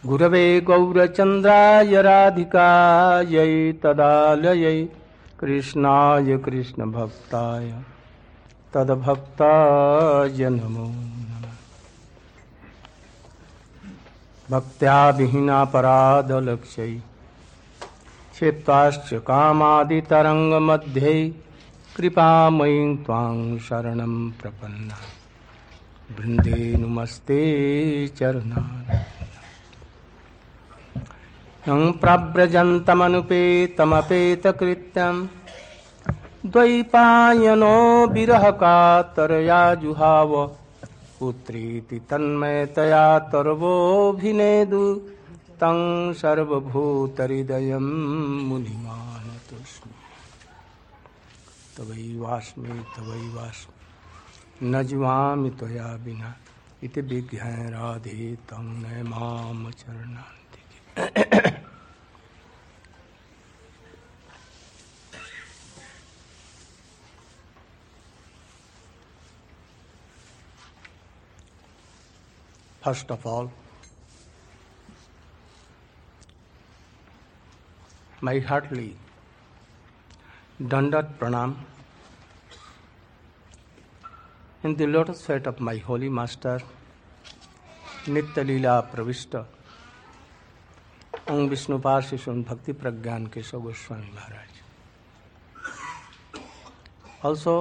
गुरवे गौरचन्द्राय राधिकायै तदालयै कृष्णाय कृष्णभक्ताय तद्भक्ताय नमो नमः। भक्त्या विहीनापराधलक्ष्यै क्षिप्ताश्च कामादितरङ्गमध्ये कृपामयीं त्वां शरणं प्रपन्ना वृन्दे नुमस्ते चरणानि। यं प्रव्रजन्तमनुपेतमपेतकृत्यं द्वैपायनो विरहकातरया जुहाव पुत्रीति तन्मयतया तर्वोऽभिनेदु तं सर्वभूतहृदयं मुनिमानतोऽस्मि। तवैवास्मि न जीवामि त्वया विना इति विज्ञाय राधे तं न मां चरणान्तिके। First of all, my heartily Dandat Pranam in the lotus feet of my holy master, Nitya Leela Pravishta, Om Vishnupad Shishun Bhakti Pragyan Keshav Goswami Maharaj. Also,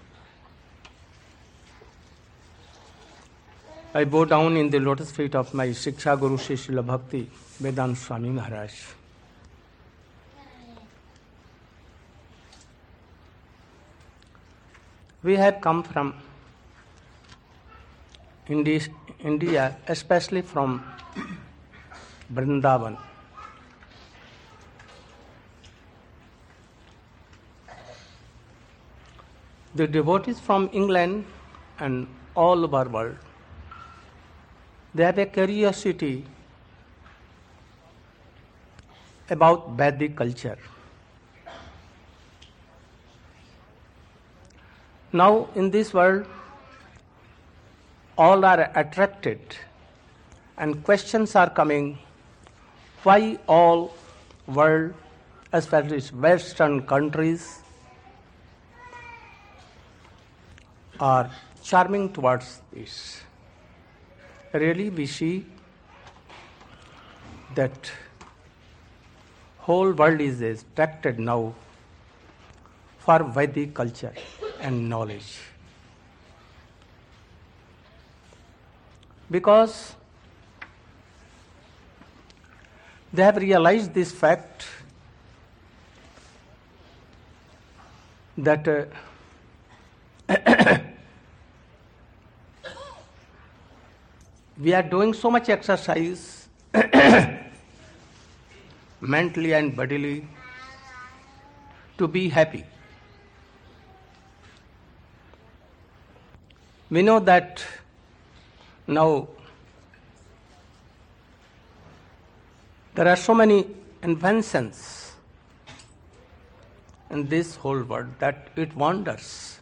I bow down in the lotus feet of my Shiksha Guru Srila Bhakti Vedanta Swami Maharaj. We have come from India, especially from Vrindavan. The devotees from England and all over the world, they have a curiosity about Vedic culture. Now in this world, all are attracted and questions are coming, why all world, especially Western countries, are charming towards this. Really we see that whole world is attracted now for Vedic culture and knowledge. Because they have realized this fact that we are doing so much exercise mentally and bodily to be happy. We know that now there are so many inventions in this whole world that it wonders.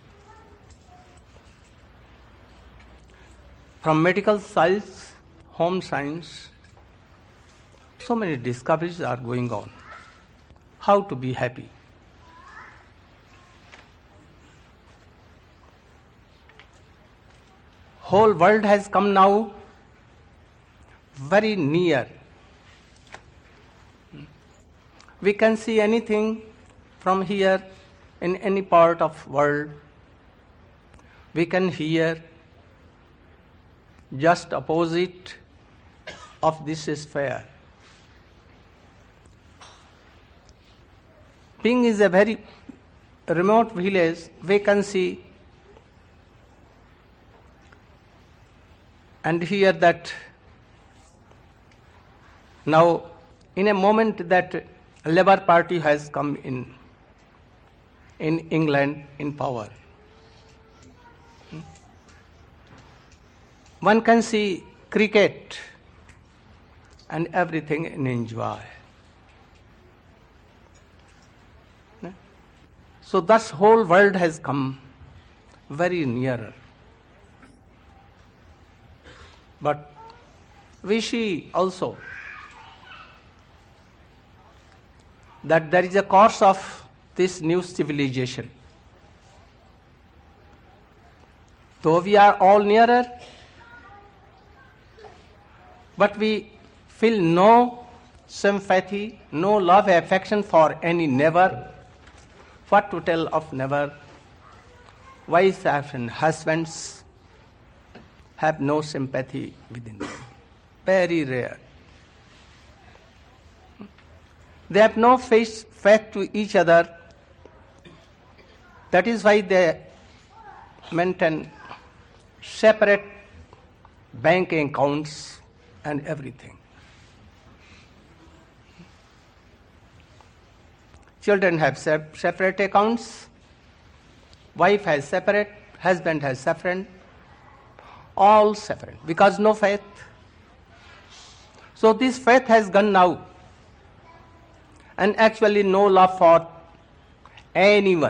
From medical science, home science, so many discoveries are going on. How to be happy. Whole world has come now very near. We can see anything from here in any part of world. We can hear just opposite of this sphere. Being is a very remote village, we can see and hear that now in a moment that Labour Party has come in England in power. One can see cricket and everything and enjoy. So thus whole world has come very nearer. But we see also that there is a course of this new civilization. Though we are all nearer, but we feel no sympathy, no love, affection for any neighbor. What to tell of neighbor? Wives and husbands have no sympathy within them. Very rare. They have no faith to each other. That is why they maintain separate bank accounts and everything. Children have separate accounts, wife has separate, husband has separate, all separate, because no faith. So this faith has gone now, and actually no love for anyone.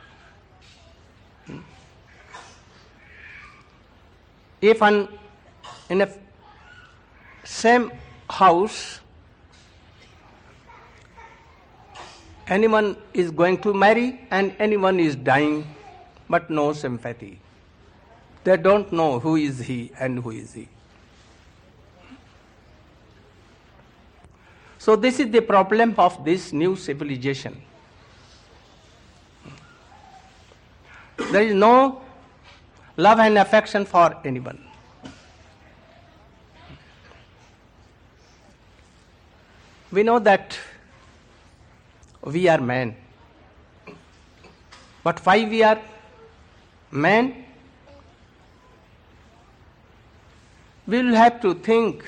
If in a same house, anyone is going to marry and anyone is dying, but no sympathy. They don't know who is he and who is he. So this is the problem of this new civilization. There is no love and affection for anyone. We know that we are men. But why we are men? We will have to think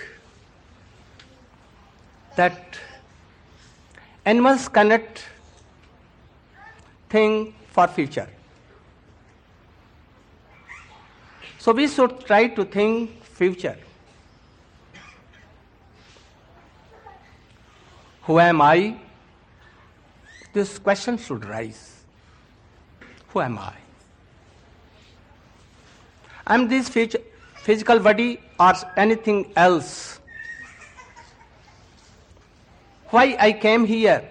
that animals cannot think for future. So we should try to think future. Who am I? This question should rise. Who am I? Am this physical body or anything else? Why I came here?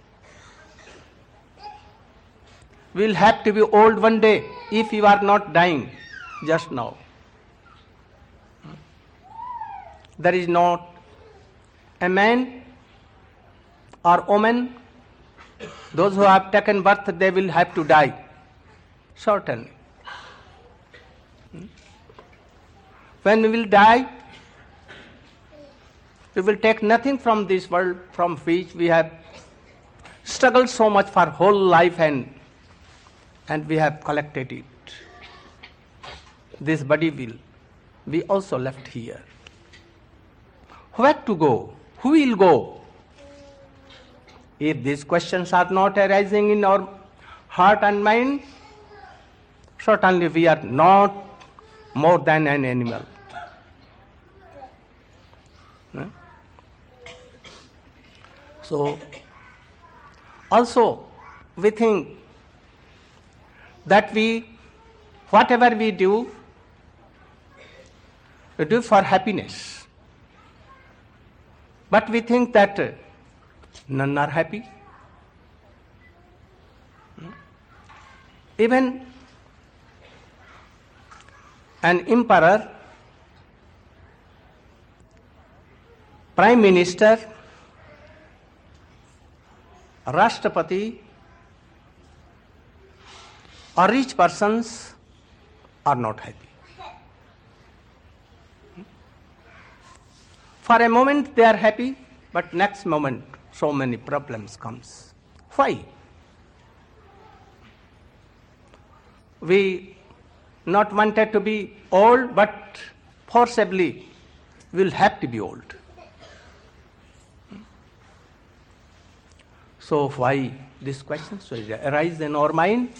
We will have to be old one day if you are not dying just now. There is not a man or woman. Those who have taken birth, they will have to die. Certainly. When we will die, we will take nothing from this world from which we have struggled so much for whole life and we have collected it. This body will be also left here. Where to go? Who will go? If these questions are not arising in our heart and mind, certainly we are not more than an animal. So, also we think that whatever we do for happiness. But we think that none are happy. Even an emperor, prime minister, Rashtrapati, or rich persons are not happy. For a moment they are happy, but next moment so many problems comes. Why? We not wanted to be old, but forcibly will have to be old. So why these questions arise in our mind?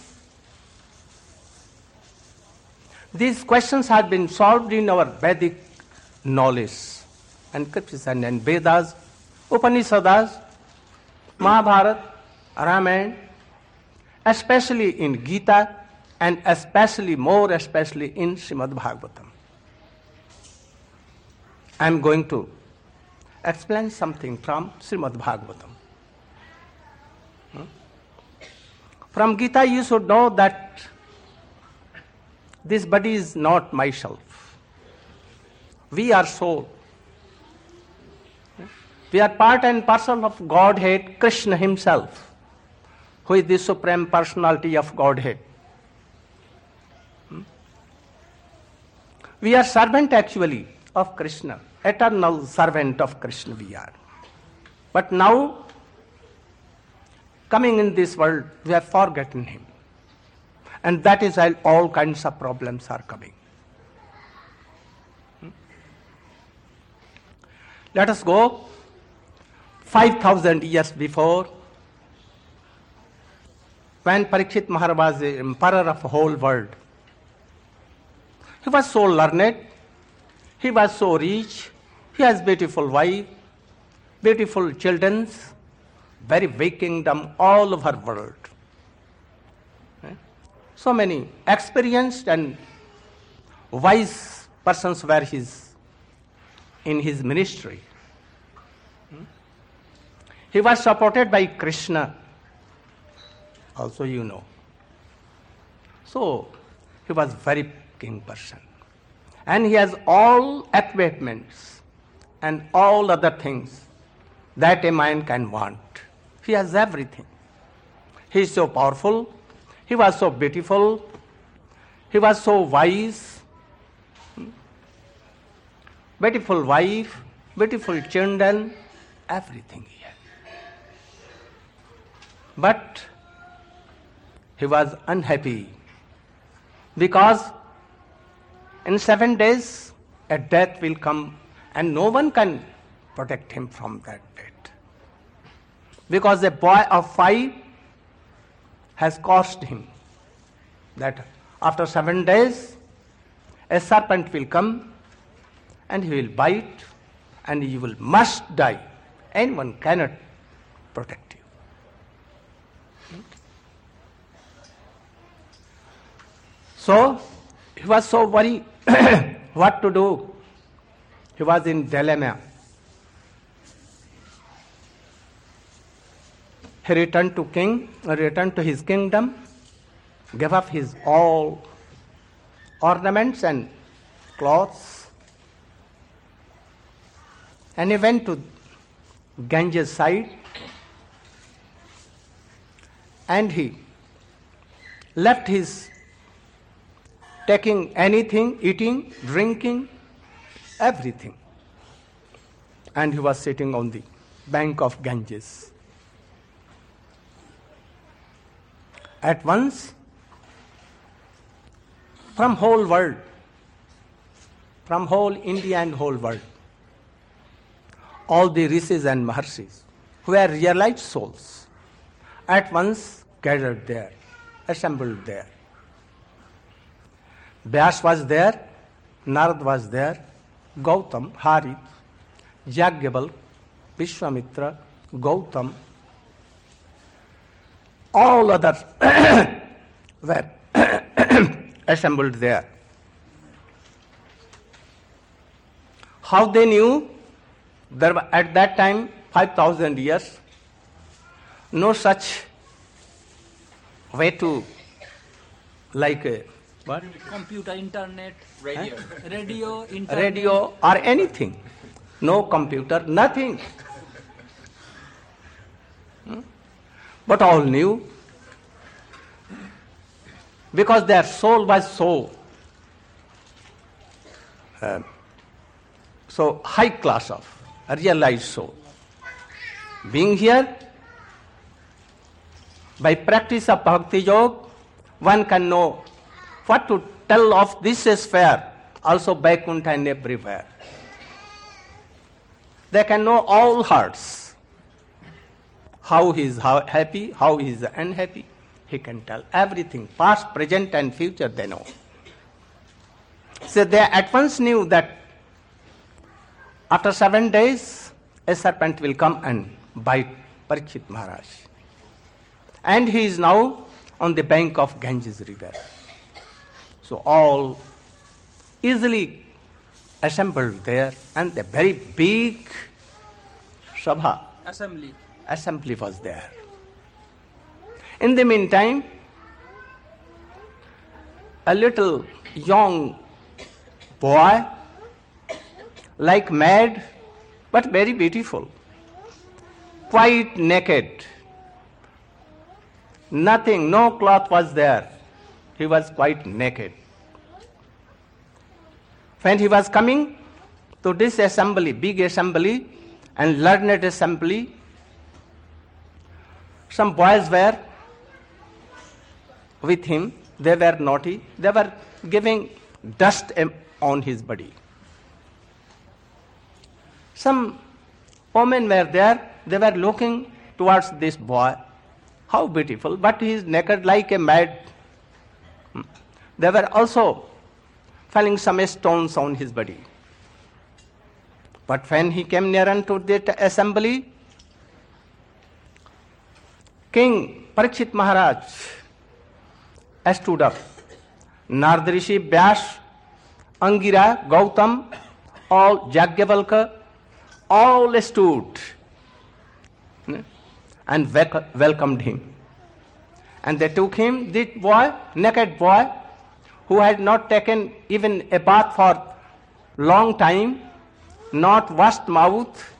These questions have been solved in our Vedic knowledge and scriptures and Vedas, Upanishads, Mahabharata, Ramayana, especially in Gita and more especially in Srimad Bhagavatam. I am going to explain something from Srimad Bhagavatam. From Gita you should know that this body is not myself. We are soul. We are part and parcel of Godhead, Krishna himself, who is the Supreme Personality of Godhead. We are servant actually of Krishna, eternal servant of Krishna we are. But now, coming in this world, we have forgotten him. And that is why all kinds of problems are coming. Let us go 5,000 years before, when Parikshit Maharaj was the emperor of the whole world. He was so learned, he was so rich, he has beautiful wife, beautiful children, very big kingdom all over the world. So many experienced and wise persons were in his ministry. He was supported by Krishna, also you know. So he was very king person. And he has all equipments and all other things that a man can want. He has everything. He is so powerful. He was so beautiful. He was so wise. Beautiful wife, beautiful children, everything he had. But he was unhappy because in 7 days a death will come and no one can protect him from that death. Because a boy of 5 has caused him that after 7 days a serpent will come and he will bite and you will must die. Anyone cannot protect you. So he was so worried what to do. He was in dilemma. He returned to his kingdom, gave up his all ornaments and clothes, and he went to Ganges side, and he left his taking anything, eating, drinking, everything. And he was sitting on the bank of Ganges. At once, from whole world, from whole India and whole world, all the rishis and maharshis who were realized souls at once gathered there, assembled there. Vyas was there, Narad was there, Gautam, Harith, Yajnavalkya, Vishwamitra, Gautam, all others were assembled there. How they knew? There were at that time 5,000 years, no such way to like what? Computer, internet, radio, internet. Radio or anything. No computer, nothing. But all knew. Because their soul was so high class of a realized soul. Being here, by practice of Bhakti Yoga, one can know what to tell of this sphere, also Vaikuntha and everywhere. They can know all hearts. How he is happy, how he is unhappy. He can tell everything, past, present and future they know. So they at once knew that after 7 days, a serpent will come and bite Parikshit Maharaj. And he is now on the bank of Ganges river. So all easily assembled there, and a very big sabha, assembly was there. In the meantime, a little young boy, like mad, but very beautiful, quite naked. Nothing, no cloth was there. He was quite naked. When he was coming to this assembly, big assembly and learned assembly, some boys were with him. They were naughty. They were giving dust on his body. Some women were there. They were looking towards this boy. How beautiful, but he is naked like a mad. They were also falling some stones on his body. But when he came near unto that assembly, King Parikshit Maharaj stood up. Narada Rishi, Vyas, Angira, Gautam, all Yajnavalkya, all stood and welcomed him. And they took him, this boy, naked boy, who had not taken even a bath for long time, not washed mouth.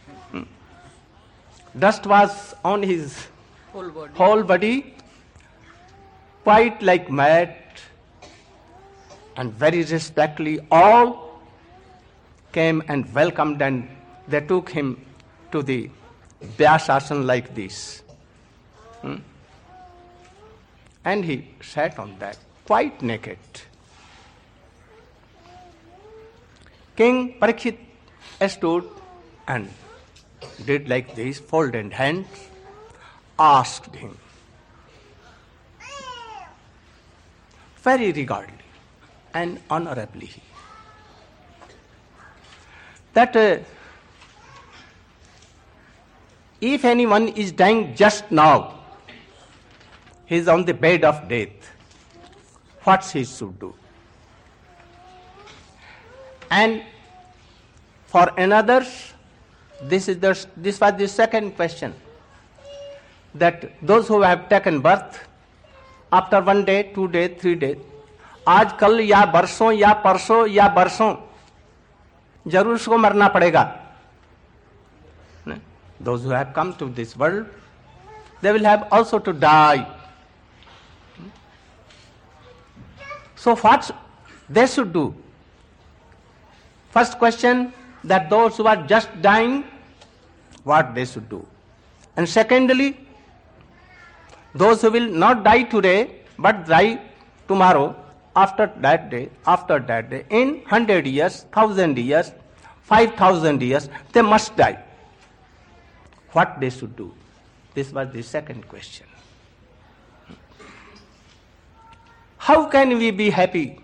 Dust was on his whole body, quite like mad, and very respectfully all came and welcomed, and they took him to the Vyasasana like this. And he sat on that, quite naked. King Parikshit stood and did like this, folded hands, asked him very regardfully and honorably that if anyone is dying just now, he is on the bed of death, what he should do? And for another, this was the second question, that those who have taken birth after 1 day, 2 days, 3 days, आज कल या बरसों या परसों या बरसों जरूर उसको मरना पड़ेगा. Those who have come to this world, they will have also to die. So what they should do? First question, that those who are just dying, what they should do? And secondly, those who will not die today, but die tomorrow, after that day, in 100 years, 1,000 years, 5,000 years, they must die. What they should do? This was the second question. How can we be happy?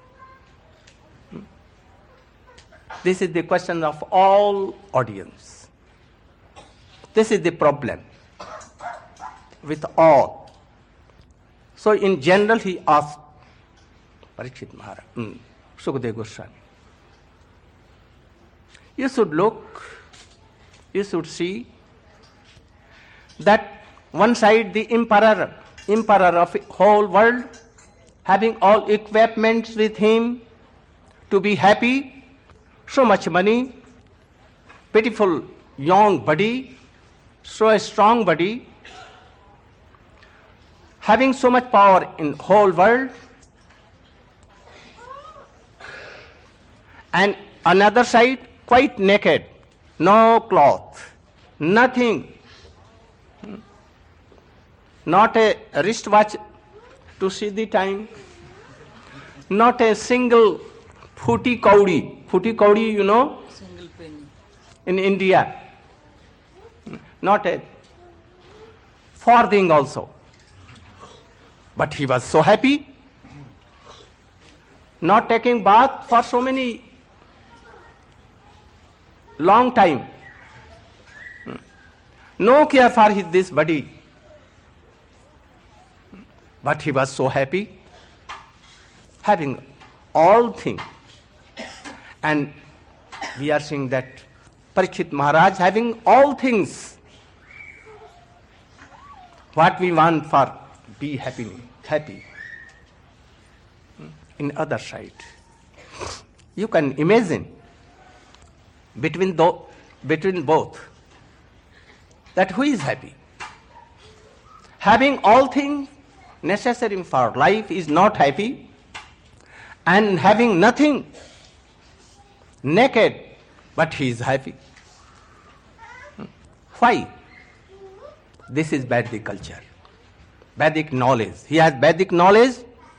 This is the question of all audience. This is the problem with all. So in general he asked Parikshit Maharaj, Sukadeva Goswami, you should look, you should see that one side the emperor of the whole world, having all equipments with him to be happy, so much money, beautiful young body, so a strong body, having so much power in whole world, and another side quite naked, no cloth, nothing, not a wristwatch to see the time, not a single futi kaudi, you know, single penny in India, not a farthing also. But he was so happy, not taking bath for so many long time, no care for this body, but he was so happy, having all things. And we are seeing that Parikshit Maharaj having all things what we want for be happy. In other side, you can imagine between both that who is happy? Having all things necessary for life is not happy, and having nothing, naked, but he is happy. Why? This is Vedic culture, Vedic knowledge. He has Vedic knowledge.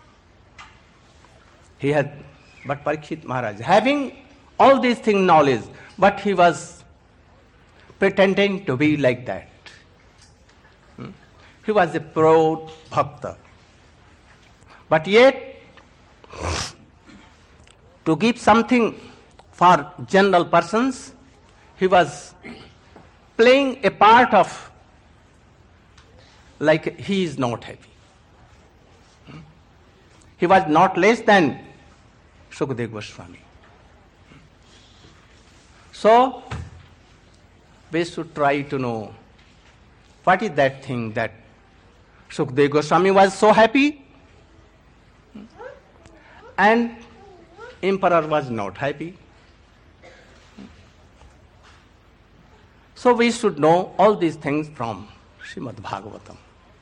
But Parikshit Maharaj, having all these things knowledge, but he was pretending to be like that. He was a proud bhakta. But yet, to give something for general persons, he was playing a part of like he is not happy. He was not less than Sukadeva Goswami. So, we should try to know what is that thing that Sukadeva Goswami was so happy and Emperor was not happy. So we should know all these things from Srimad Bhagavatam.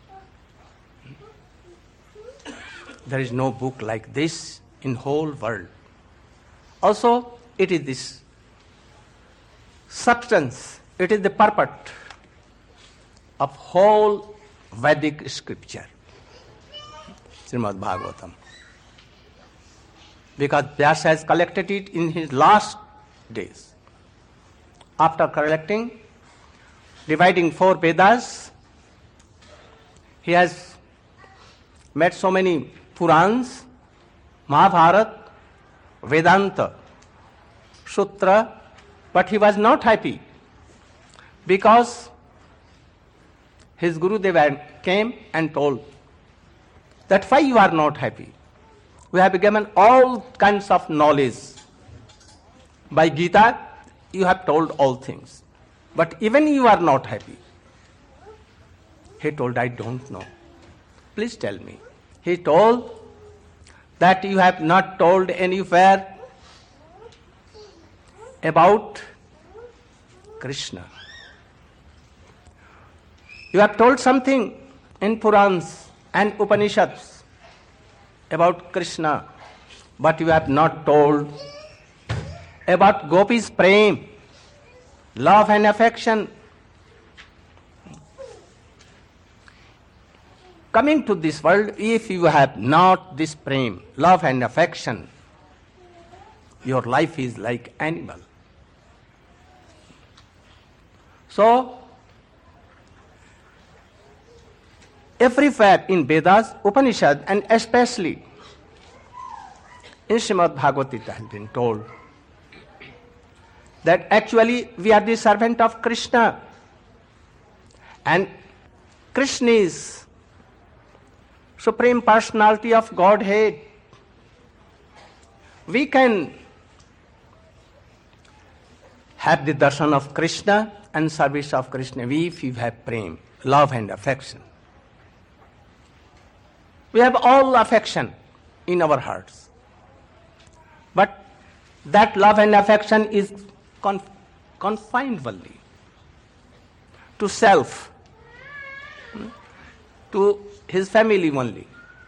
There is no book like this in whole world. Also, it is this substance, it is the purport of whole Vedic scripture, Srimad Bhagavatam. Because Vyasa has collected it in his last days. After collecting, dividing 4 Vedas, he has made so many Purans, Mahabharata, Vedanta, Sutra, but he was not happy because his Gurudeva came and told that why you are not happy? We have given all kinds of knowledge. By Gita, you have told all things. But even you are not happy. He told, I don't know. Please tell me. He told that you have not told anywhere about Krishna. You have told something in Purans and Upanishads about Krishna, but you have not told about Gopi's prem, love and affection. Coming to this world, if you have not this prem, love and affection, your life is like animal. So, everywhere in Vedas, Upanishad, and especially in Srimad Bhagavad Gita has been told that actually we are the servant of Krishna, and Krishna is Supreme Personality of Godhead. We can have the darshan of Krishna and service of Krishna if you have prem, love and affection. We have all affection in our hearts. But that love and affection is confined only to self, to his family only.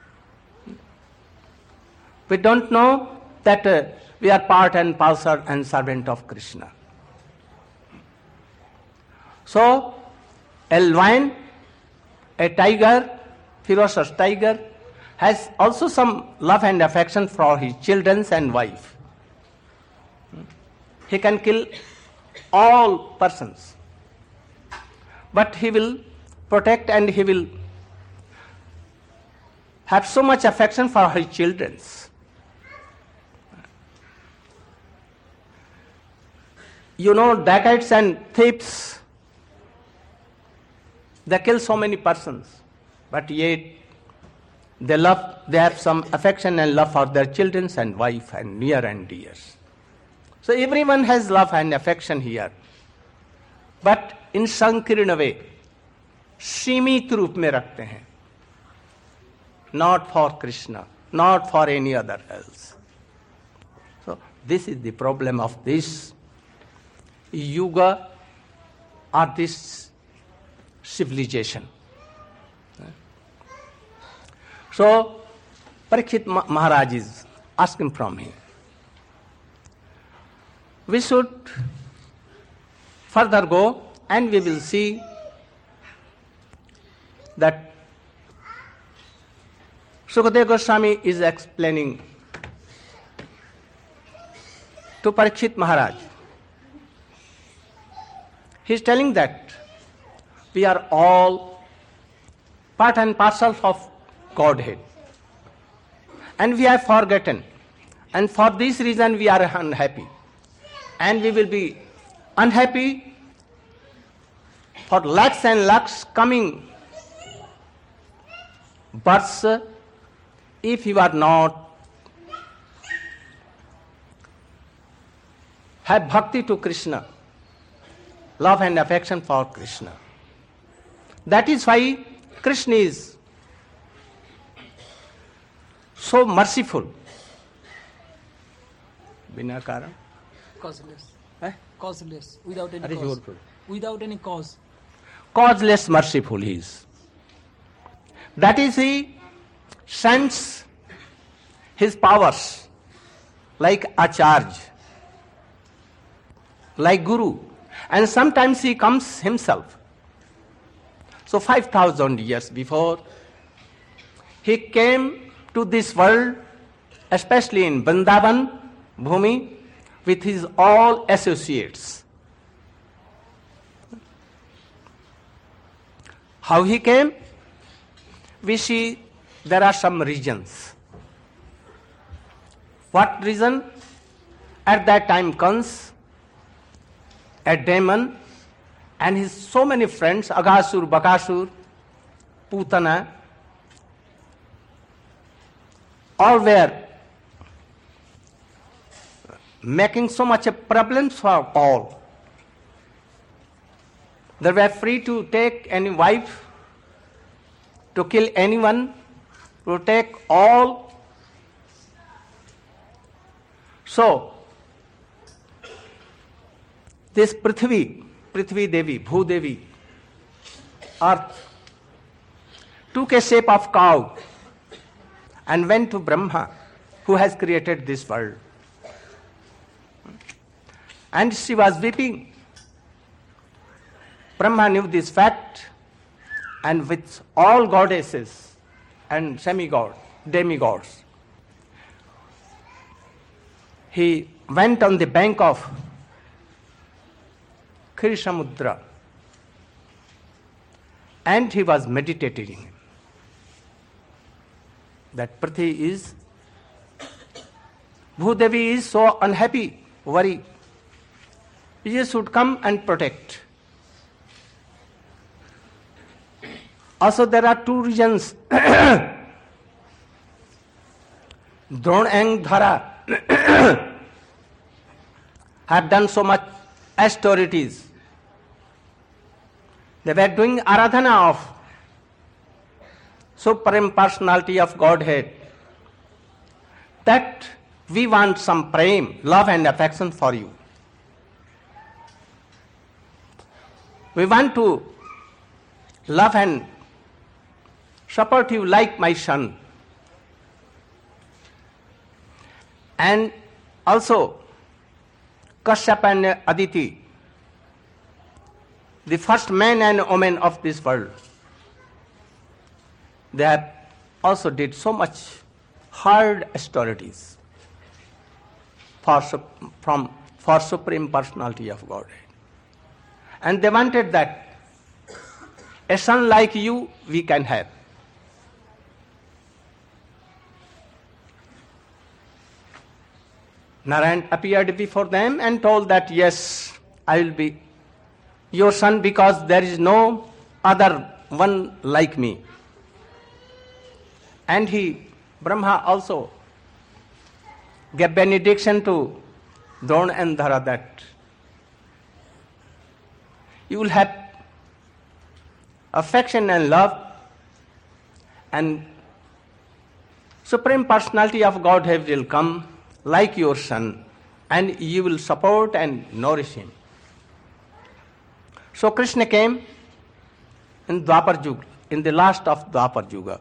We don't know that we are part and parcel and servant of Krishna. So, a lion, a tiger, ferocious tiger, has also some love and affection for his children and wife. He can kill all persons, but he will protect and he will have so much affection for his children. You know, dacoits and thieves, they kill so many persons, but yet they have some affection and love for their children and wife and near and dear. So everyone has love and affection here. But in संकीर्ण वे, सीमित रूप में रखते हैं. Not for Krishna, not for any other else. So this is the problem of this yuga or this civilization. So Parikshit Maharaj is asking from him. We should further go and we will see that Sukadeva Goswami is explaining to Parikshit Maharaj. He is telling that we are all part and parcel of Godhead. And we have forgotten. And for this reason we are unhappy. And we will be unhappy for lakhs and lakhs coming births if you are not have bhakti to Krishna, love and affection for Krishna. That is why Krishna is so merciful. Bina karan? Causeless. Eh? Causeless. Without any That is cause. your problem. Without any cause. Causeless merciful he is. That is, he sends his powers like Acharya, like Guru, and sometimes he comes himself. So 5,000 years before, he came to this world, especially in Vrindavan, Bhumi, with his all associates. How he came? We see there are some regions. What reason? At that time comes a demon and his so many friends, Aghasur, Bakasur, Putana, all were making so much a problem for all. They were free to take any wife, to kill anyone, to take all. So, this Prithvi Devi, Bhudevi, earth, took a shape of cow and went to Brahma, who has created this world. And she was weeping. Brahma knew this fact, and with all goddesses and demigods, he went on the bank of Khishamudra and he was meditating that Prithvi Bhudevi is so unhappy, worried. He should come and protect. Also there are two regions. Drona and Dhara have done so much austerities. They were doing aradhana of Supreme Personality of Godhead. That we want some prem, love and affection for you. We want to love and support you like my son. And also, Kashyapa and Aditi, the first man and woman of this world, they have also did so much hard austerities for Supreme Personality of Godhead. And they wanted that a son like you we can have. Narayan appeared before them and told that, yes, I will be your son because there is no other one like me. And Brahma also gave benediction to Drona and Dhara, that you will have affection and love, and Supreme Personality of Godhead will come like your son, and you will support and nourish him. So Krishna came in Dwapar Yuga, in the last of Dwapar Yuga,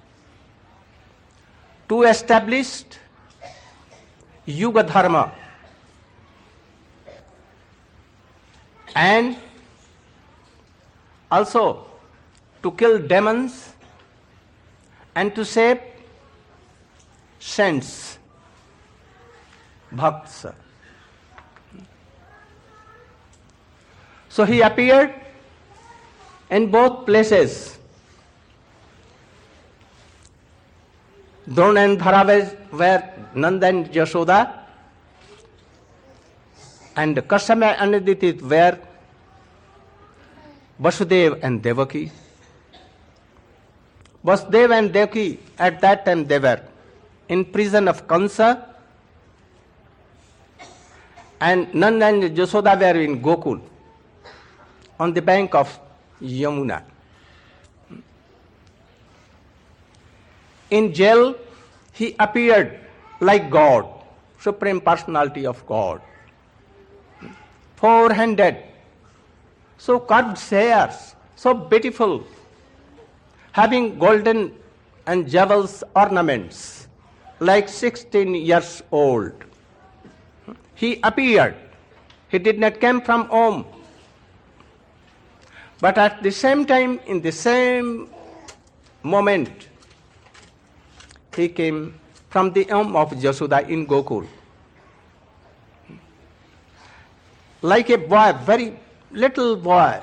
to establish Yuga Dharma and also to kill demons and to save saints, bhakts. So he appeared in both places. Drona and Dhara were Nanda and Yashoda, and Kashyapa and Aditi were Vasudeva and Devaki. Vasudeva and Devaki, at that time they were in prison of Kansa, and Nanda and Yashoda were in Gokul, on the bank of Yamuna. In jail, he appeared like God, Supreme Personality of God. 400, so curved hairs, so beautiful, having golden and jewels ornaments, like 16 years old. He appeared. He did not come from home. But at the same time, in the same moment, he came from the home of Yashoda in Gokul. Like a boy, very little boy,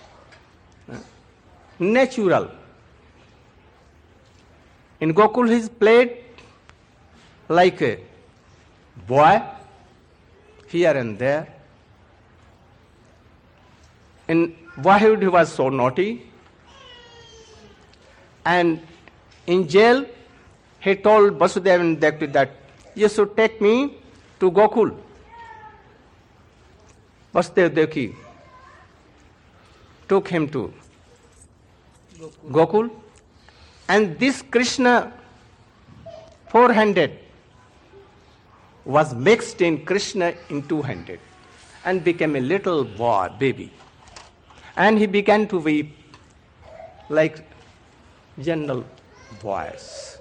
natural. In Gokul he played like a boy, here and there. In boyhood he was so naughty, and in jail he told Vasudeva and Devaki that you should take me to Gokul. Vasudeva and Devaki took him to Gokul, and this Krishna 400 was mixed in Krishna in 200 and became a little boy, baby. And he began to weep like general boys.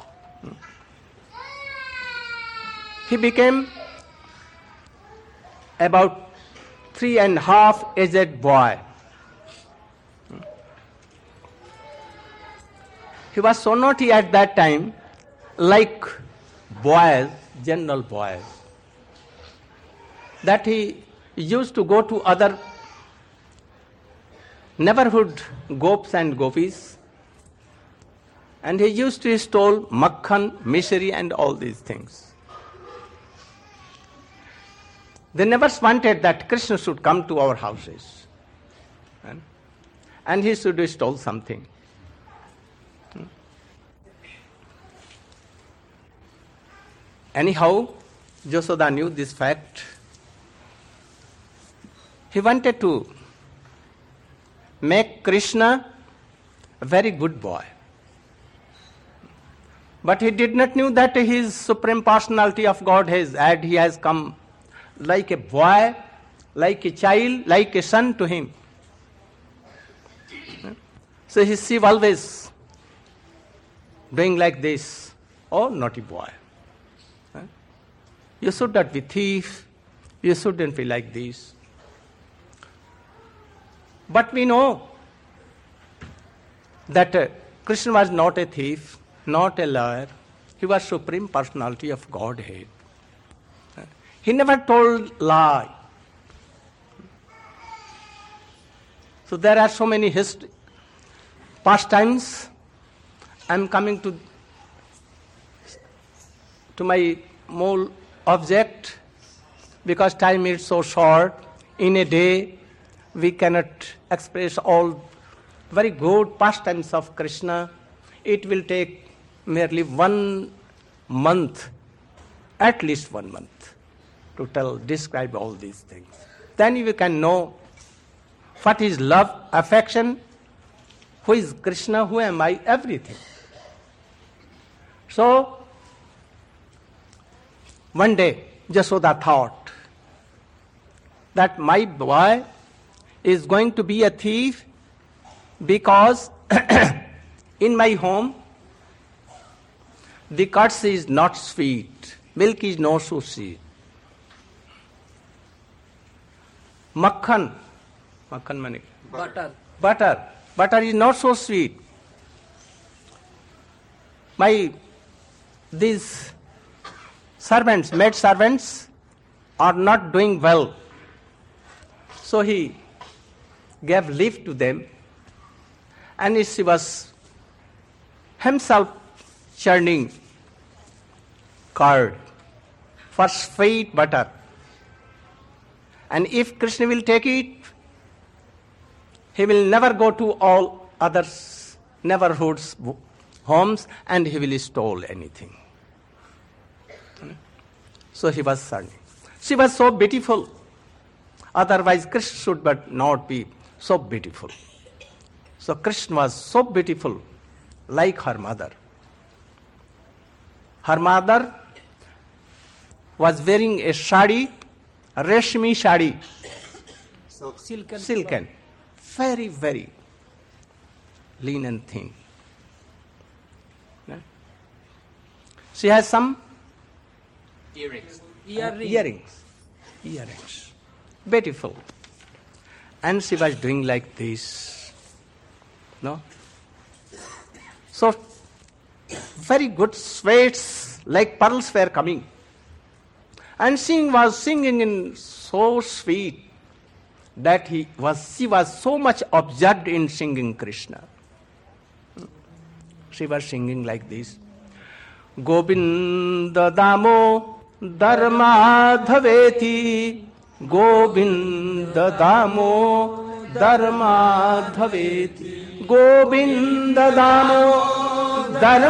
He became about 3.5 aged boy. He was so naughty at that time, like boys, general boys, that he used to go to other neighborhood gopis and gopis, and he used to steal makhan, misri, and all these things. They never wanted that Krishna should come to our houses, and he should steal something. Anyhow, Yashoda knew this fact. He wanted to make Krishna a very good boy. But he did not know that his Supreme Personality of Godhead, he has come like a boy, like a child, like a son to him. So he see always doing like this, oh naughty boy. You should not be thief, you shouldn't be like this. But we know that Krishna was not a thief, not a liar. He was Supreme Personality of Godhead. He never told lie. So there are so many pastimes. I'm coming to my more object, because time is so short. In a day, we cannot express all very good pastimes of Krishna. It will take merely 1 month, at least 1 month. to describe all these things. Then you can know what is love, affection, who is Krishna, who am I, everything. So, one day, Jasoda thought that my boy is going to be a thief because in my home, the curds is not sweet, milk is not so sweet. Makhan mane butter is not so sweet. These maid servants are not doing well. So he gave leave to them, and he was himself churning curd for sweet butter. And if Krishna will take it, he will never go to all others' neighborhoods, homes, and he will steal anything. So he was churning. She was so beautiful. Otherwise, Krishna should but not be so beautiful. So Krishna was so beautiful, like her mother. Her mother was wearing a shadi, a reshmi shadi, silken, very, very lean and thin. She has some Earrings. Beautiful. And she was doing like this. No? So, very good sweats like pearls were coming. And she was singing in so sweet that she was so much absorbed in singing Krishna. She was singing like this. Govinda Damo Dharmadhaveti, Govinda Damo Dharmadhaveti, Govinda Damo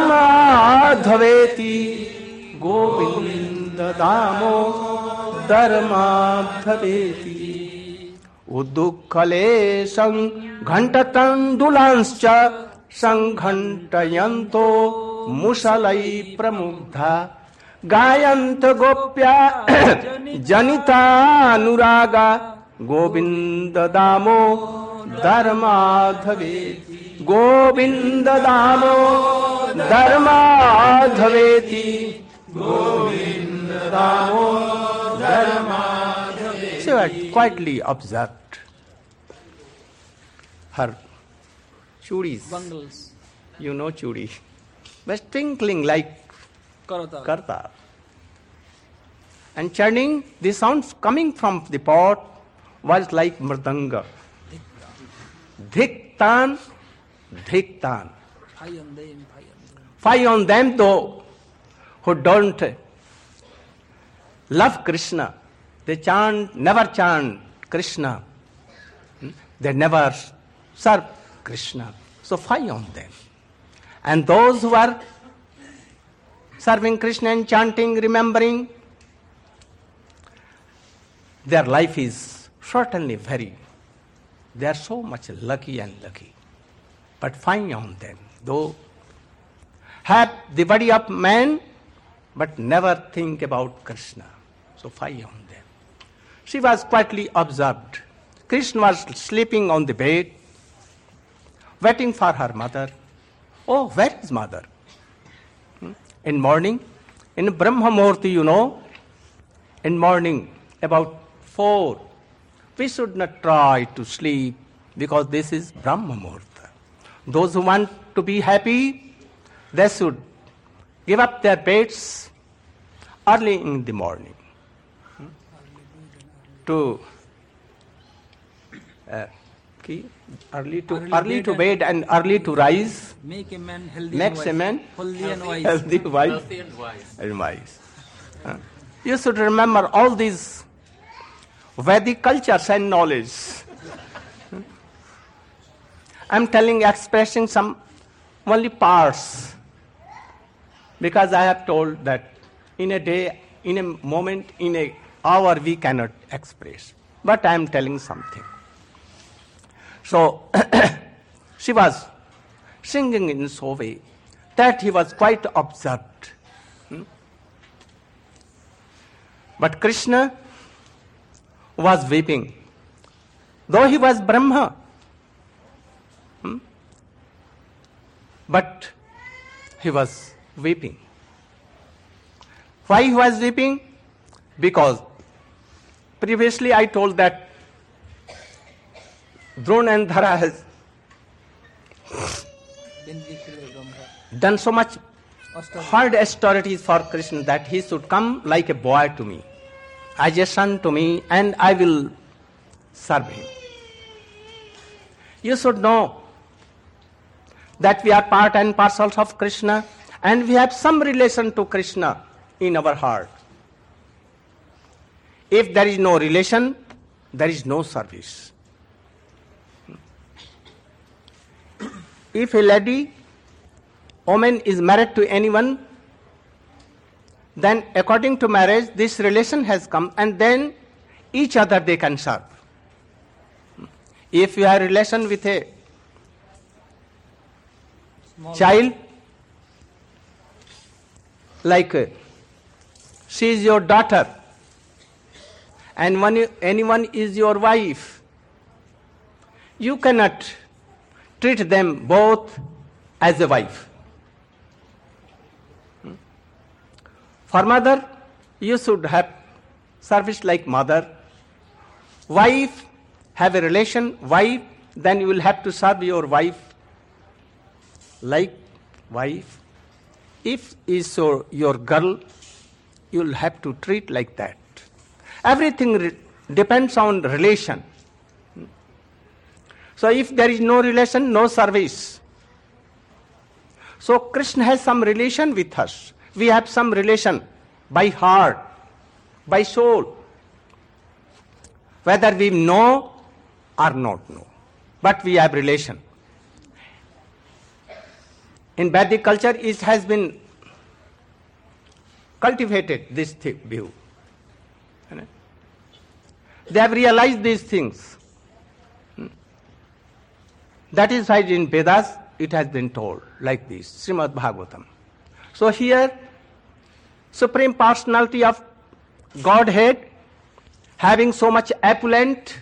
Dharmadhaveti, Govinda Damo Dharmadhaveti. Udukkale Sanghantandulanscha Sanghantayanto Musalai Pramugdha Gayant Gopya Janita Nuraga Govinda Damo Dharmadhaveti, Govinda Damo Dharmadhaveti, Govinda Damo Dharmadhaveti. She was quietly observed. Her chudis, Bangles. you know chudi, was twinkling like karta. And churning, the sounds coming from the pot was like mridanga. Dhik-tan, dhik-tan. Fie on them though who don't love Krishna. They never chant Krishna. They never serve Krishna. So fie on them. And those who are serving Krishna and chanting, remembering, their life is certainly they are so much lucky. But fie on them, though have the body of man, but never think about Krishna. So fie on them. She was quietly observed. Krishna was sleeping on the bed, waiting for her mother. Oh, where is mother? In morning, in Brahma Murti, in morning, about 4, we should not try to sleep because this is Brahma Murta. Those who want to be happy, they should give up their beds early in the morning. Early to bed and early to rise. Make a man healthy Makes a man healthy and wise. You should remember all these Vedic cultures and knowledge. I'm expressing some only parts, because I have told that in a day, in a moment, in a how or we cannot express. But I am telling something. So she was singing in so way that he was quite absorbed. But Krishna was weeping. Though he was Brahma, but he was weeping. Why he was weeping? Because previously I told that Drona and Dhara has done so much hard austerities for Krishna that he should come like a boy to me, as a son to me, and I will serve him. You should know that we are part and parcels of Krishna, and we have some relation to Krishna in our heart. If there is no relation, there is no service. If a lady, woman is married to anyone, then according to marriage, this relation has come, and then each other they can serve. If you have a relation with a child, like she is your daughter, and when anyone is your wife, you cannot treat them both as a wife. For mother, you should have service like mother. Wife, have a relation, wife, then you will have to serve your wife like wife. If is your girl, you will have to treat like that. Everything depends on relation. So if there is no relation, no service. So Krishna has some relation with us. We have some relation by heart, by soul. Whether we know or not know, but we have relation. In Vedic culture, it has been cultivated, this view. They have realized these things. That is why in Vedas it has been told like this, Srimad Bhagavatam. So here, Supreme Personality of Godhead, having so much opulent,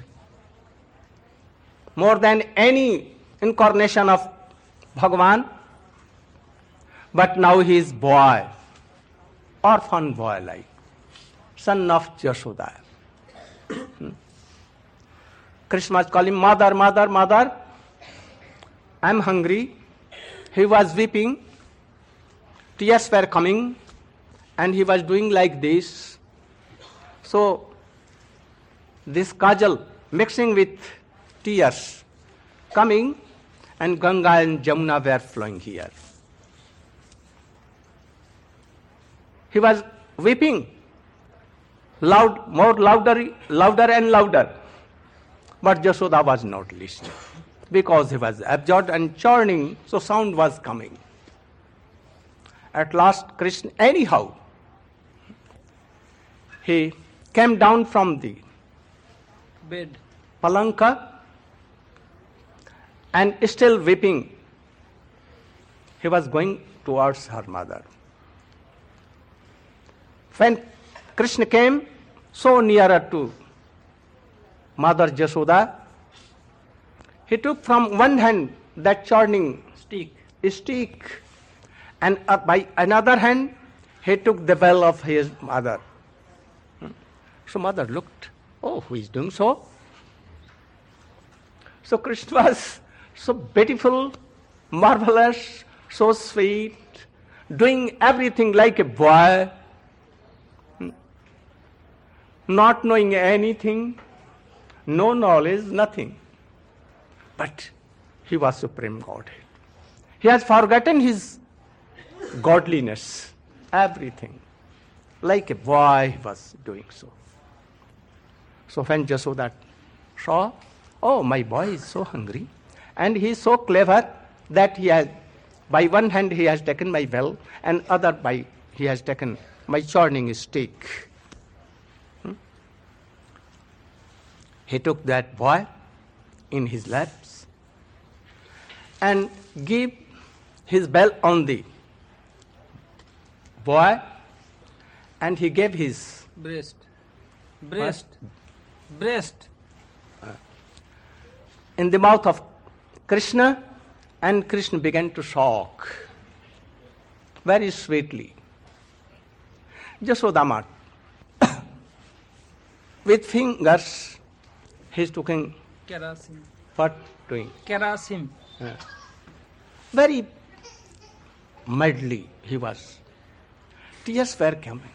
more than any incarnation of Bhagavan, but now he is boy, orphan boy like, son of Jashoda. Krishna was calling, mother, mother, mother, I am hungry. He was weeping, tears were coming, and he was doing like this. So this kajal mixing with tears coming, and Ganga and Jamuna were flowing here. He was weeping, louder and louder. But Jashoda was not listening, because he was absorbed and churning, so sound was coming. At last, Krishna, anyhow, he came down from the bed, palanka, and still weeping, he was going towards her mother. When Krishna came so nearer to Mother Jashoda, he took from one hand that churning stick, and by another hand he took the bell of his mother. So mother looked, oh, who is doing so? So Krishna was so beautiful, marvelous, so sweet, doing everything like a boy, not knowing anything, no knowledge, nothing. But he was Supreme Godhead. He has forgotten his godliness, everything. Like a boy he was doing so. So when Jashoda saw, oh, my boy is so hungry, and he is so clever that he has, by one hand he has taken my bell, and other by he has taken my churning stick. he took that boy in his laps and gave his bell on the boy, and he gave his Breast. in the mouth of Krishna, and Krishna began to shock very sweetly. Jasodama, with fingers, he's taking Kerosene. what doing? Kerosene. Very mildly he was. Tears were coming.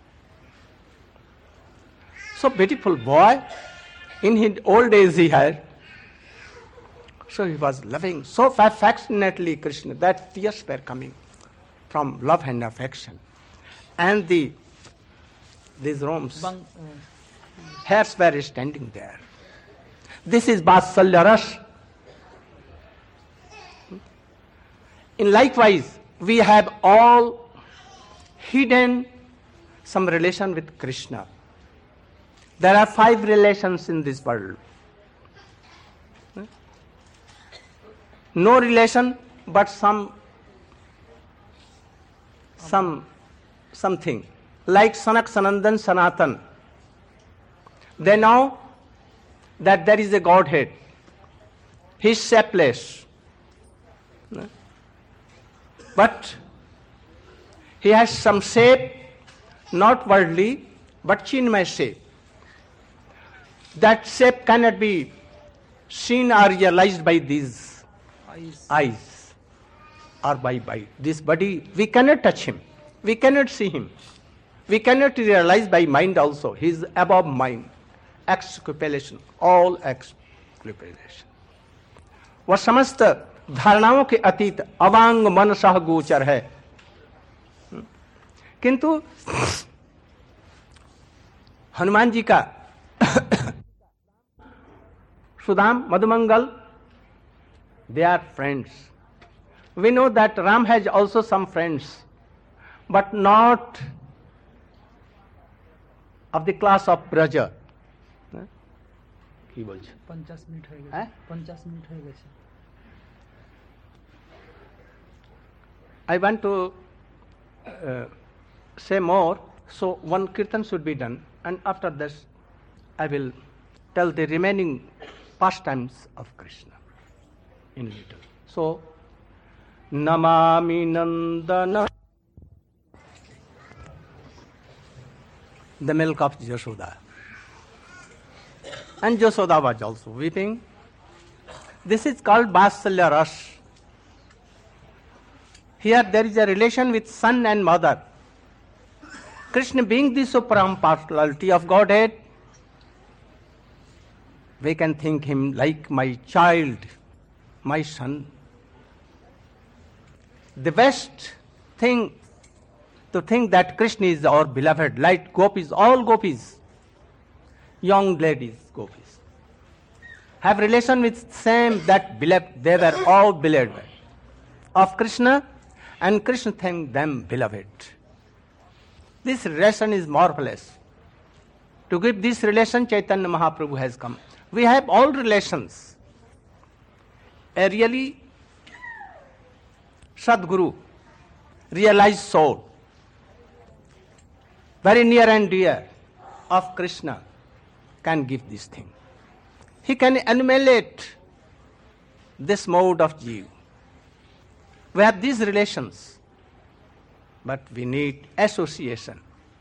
So beautiful boy, in his old age he had. So he was loving so affectionately Krishna that tears were coming from love and affection. And these roams, hairs were standing there. This is Vatsalya Ras. In likewise, we have all hidden some relation with Krishna. There are 5 relations in this world. No relation, but something. Like Sanak, Sanandan, Sanatan. They know that there is a Godhead. He is shapeless. But he has some shape, not worldly, but Chinmay shape. That shape cannot be seen or realized by these eyes or by this body. We cannot touch him. We cannot see him. We cannot realize by mind also. He is above mind. Exculpation, all exculpation. वह समस्त धारणाओं के अतीत अवांग मन सह गोचर है. किंतु हनुमान जी का Sudam, Madhumangal, they are friends. We know that Ram has also some friends, but not of the class of Braja. কি বলছে? 50 মিনিট হয়ে গেছে। 50 মিনিট হয়ে গেছে। I want to say more, so one kirtan should be done, and after this I will tell the remaining pastimes of Krishna in little. So, Namami Nandana, the milk of Jashoda. And Jashoda was also weeping. This is called Vatsalya Ras. Here there is a relation with son and mother. Krishna being the supreme personality of Godhead, we can think him like my child, my son. The best thing to think that Krishna is our beloved, like gopis, all gopis, young ladies, gopis, have relation with same that beloved, they were all beloved of Krishna, and Krishna thanked them beloved. This relation is marvelous. To give this relation, Chaitanya Mahaprabhu has come. We have all relations. A really Sadguru, realized soul, very near and dear of Krishna, can give this thing. He can annihilate this mode of jiva. We have these relations, but we need association.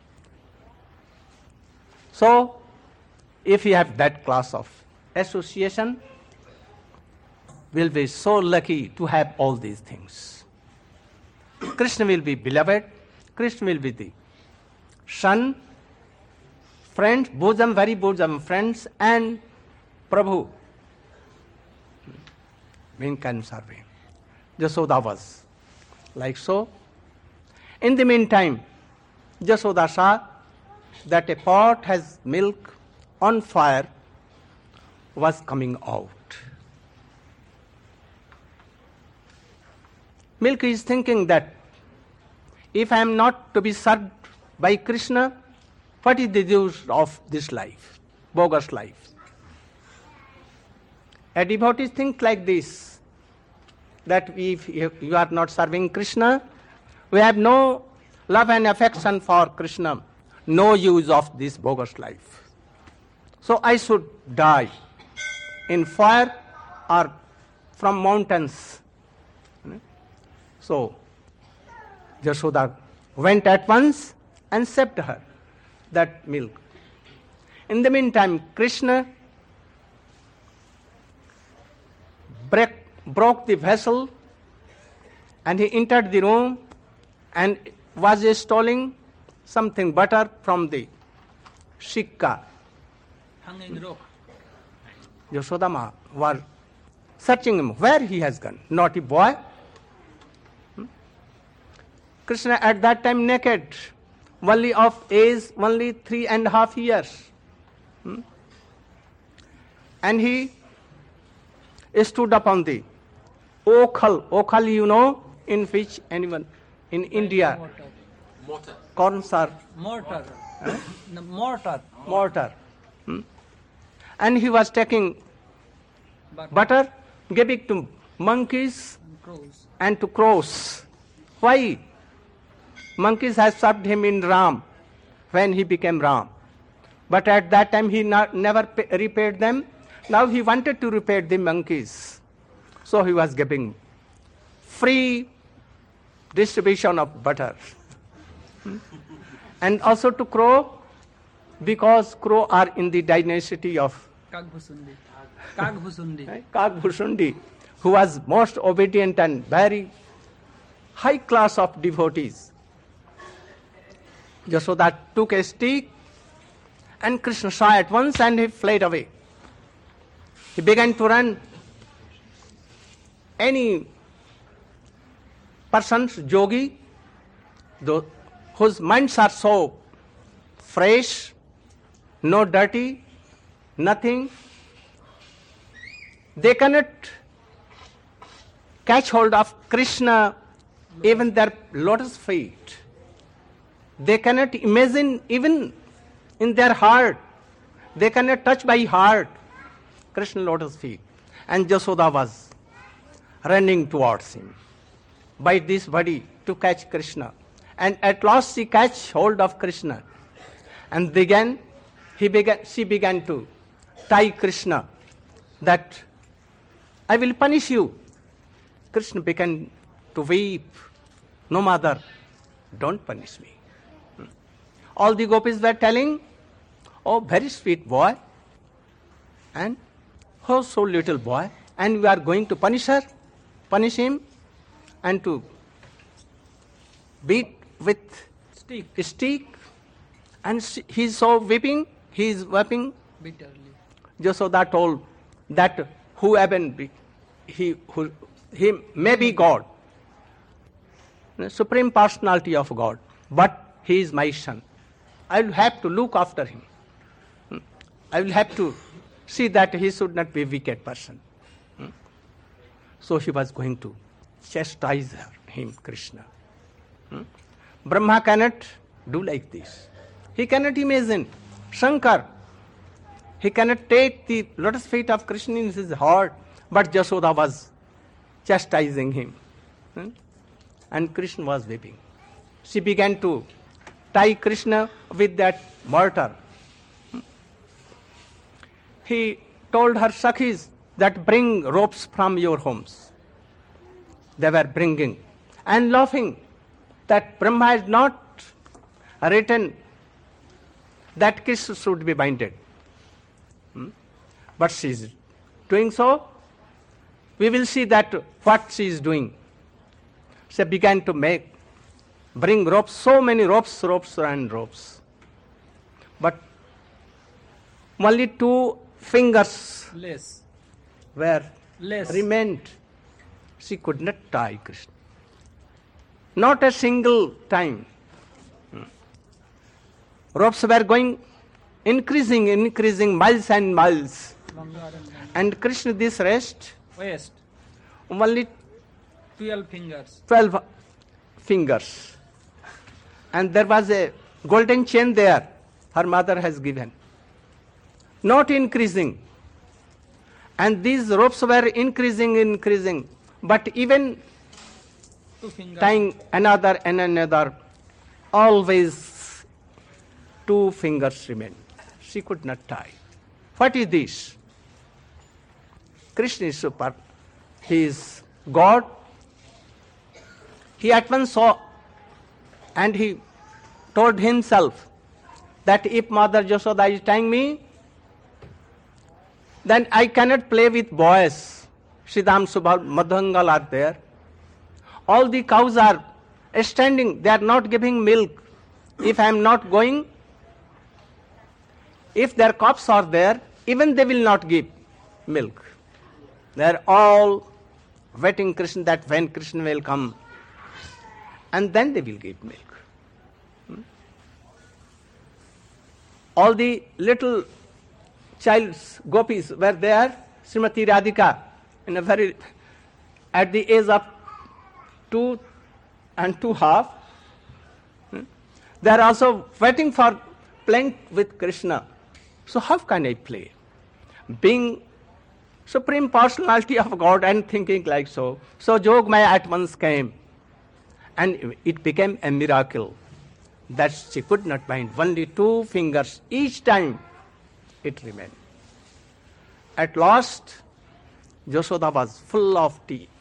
So, if we have that class of association, we'll be so lucky to have all these things. Krishna will be beloved, Krishna will be the son, friends, bosom, very bosom friends, and Prabhu. We can serve him. Jashoda was like so. In the meantime, Jashoda saw that a pot has milk on fire was coming out. Milk is thinking that if I am not to be served by Krishna, what is the use of this life, bogus life? A devotee thinks like this, that if you are not serving Krishna, we have no love and affection for Krishna, no use of this bogus life. So I should die in fire or from mountains. So Yashoda went at once and sipped her that milk. In the meantime, Krishna broke the vessel and he entered the room and was stealing something, butter from the shikka. Hanging rope. Yashodama was searching him, where he has gone. Naughty boy. Krishna at that time naked, only of age, only 3.5 years. And he stood up on the okhal. Okhal, you know, in which anyone in India, Mortar. corns are Mortar. No, mortar. mortar. And he was taking butter, giving to monkeys And crows. and to crows. Why? Monkeys had served him in Ram when he became Ram. But at that time he never repaid them. Now he wanted to repay the monkeys. So he was giving free distribution of butter. And also to crow, because crow are in the dynasty of Kagbhusundi. Kagbhusundi. Kagbhusundi, who was most obedient and very high class of devotees. Yashoda took a stick and Krishna saw at once and he fled away. He began to run. Any person's yogi, whose minds are so fresh, no dirty, nothing, they cannot catch hold of Krishna, even their lotus feet. They cannot imagine even in their heart. They cannot touch by heart Krishna lotus feet. And Yashoda was running towards him by this body to catch Krishna. And at last she catch hold of Krishna. And she began to tie Krishna that I will punish you. Krishna began to weep. No, mother, don't punish me. All the gopis were telling, oh, very sweet boy, and oh, so little boy, and we are going to punish him, and to beat with stick, and he is so weeping, he is weeping. Bitterly. Yashoda told that he may be God, the Supreme Personality of God, but he is my son. I will have to look after him. I will have to see that he should not be a wicked person. So he was going to chastise him, Krishna. Brahma cannot do like this. He cannot imagine. Shankar, he cannot take the lotus feet of Krishna in his heart, but Yashoda was chastising him. And Krishna was weeping. She began to tie Krishna with that mortar. He told her Sakhis that bring ropes from your homes. They were bringing and laughing that Brahma has not written that Krishna should be binded. But she is doing so. We will see that what she is doing. She began to bring ropes, so many ropes and ropes. But only 2 fingers Less. were Less. remained. She could not tie Krishna. Not a single time. Ropes were going, increasing miles and miles. Longer and longer. And Krishna this rest, Waist. only 12 fingers. 12 fingers. And there was a golden chain there her mother has given. Not increasing. And these ropes were increasing. But even 2 fingers. tying another and another, always 2 fingers remained. She could not tie. What is this? Krishna is super. He is God. He at once saw and he told himself that if Mother Yashoda is tying me, then I cannot play with boys. Siddham, Subal, Madhangal are there. All the cows are standing. They are not giving milk. If I am not going, if their calves are there, even they will not give milk. They are all waiting Krishna that when Krishna will come, and then they will give milk. All the little child's gopis were there. Srimati Radhika, at the age of 2 and 2.5, they are also waiting for playing with Krishna. So how can I play? Being Supreme Personality of God and thinking like so. So Jogmaya at once came, and it became a miracle that she could not bind. Only 2 fingers each time it remained. At last, Yashoda was full of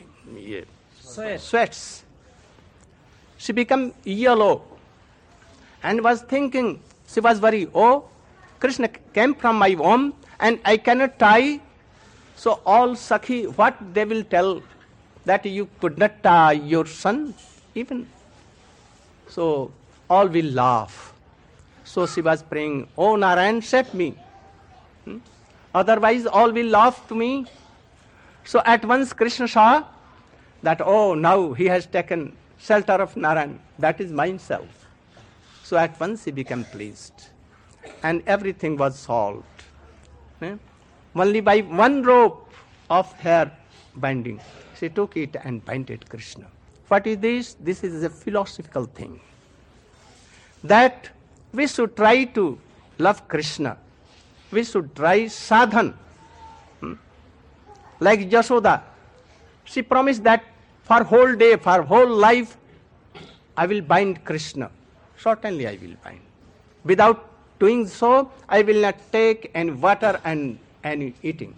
sweats. She became yellow and was thinking, she was worried, oh, Krishna came from my womb and I cannot tie. So all Sakhi, what they will tell, that you could not tie your son even. So all will laugh. So she was praying, oh Narayan, save me. Otherwise all will laugh to me. So at once Krishna saw that, oh, now he has taken shelter of Narayan. That is myself. So at once he became pleased. And everything was solved. Only by 1 rope of hair binding, she took it and binded Krishna. What is this? This is a philosophical thing. That we should try to love Krishna. We should try sadhan. Like Yashoda, she promised that for whole day, for whole life, I will bind Krishna. Certainly I will bind. Without doing so, I will not take any water and any eating.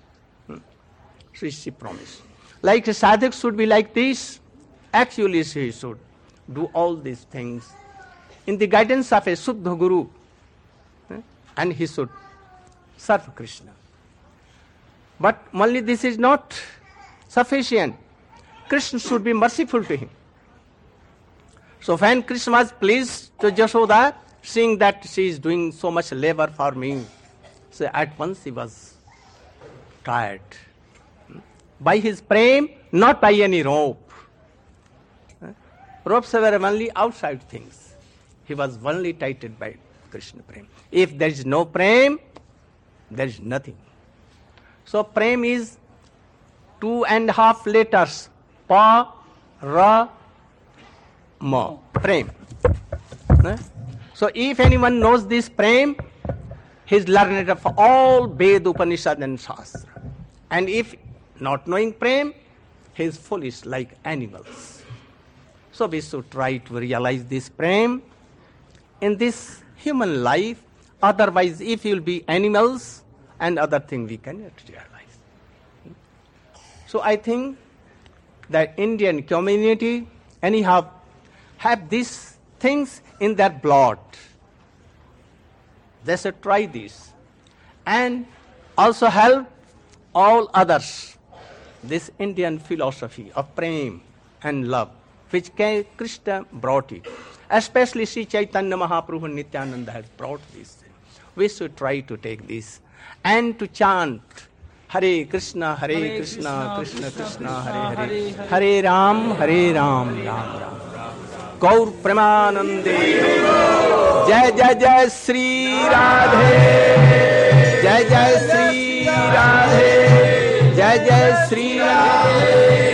So she promised. Like a sadhak should be like this, actually she should do all these things in the guidance of a Suddha Guru, and he should serve Krishna. But only this is not sufficient. Krishna should be merciful to him. So when Krishna was pleased to Yashoda, seeing that she is doing so much labor for me, so at once he was tired. By his prem, not by any rope. Ropes were only outside things. He was only tightened by Krishna prem. If there is no prem, there is nothing. So prem is 2.5 letters. Pa, Ra, Ma. Prem. So if anyone knows this prem, he is learned of all Ved, Upanishad and Shastra. And if not knowing prem, he is foolish like animals. So we should try to realize this prem in this human life. Otherwise, if you will be animals and other things, we cannot realize. So I think that Indian community anyhow have these things in their blood. They should try this and also help all others. This Indian philosophy of prem and love, which Krishna brought it. Especially Sri Chaitanya Mahaprabhu Nityananda has brought this. We should try to take this and to chant Hare Krishna, Krishna Krishna, Hare Hare, Hare Ram, Ram Ram. Gaur Premanande, Jai Jai Jai Sri Radhe, Jai Jai Sri Radhe, Jai Jai Sri Radhe.